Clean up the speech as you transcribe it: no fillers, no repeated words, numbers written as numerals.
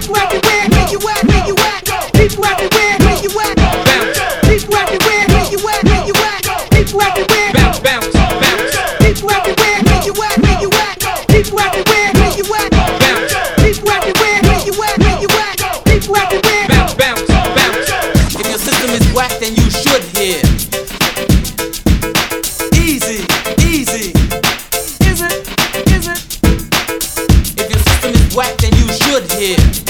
People everywhere, where you at, where you at? People everywhere, where you at? Bounce. People everywhere, where you at, where you at? People everywhere, bounce, bounce, bounce. People everywhere, where you at, where you at? People everywhere, where you at? Bounce. People everywhere, where you at, where you at? People everywhere, bounce, bounce, bounce. If your system is whack, then you should hear. Easy, easy. Is it? Is it? If your system is whack, then you should hear.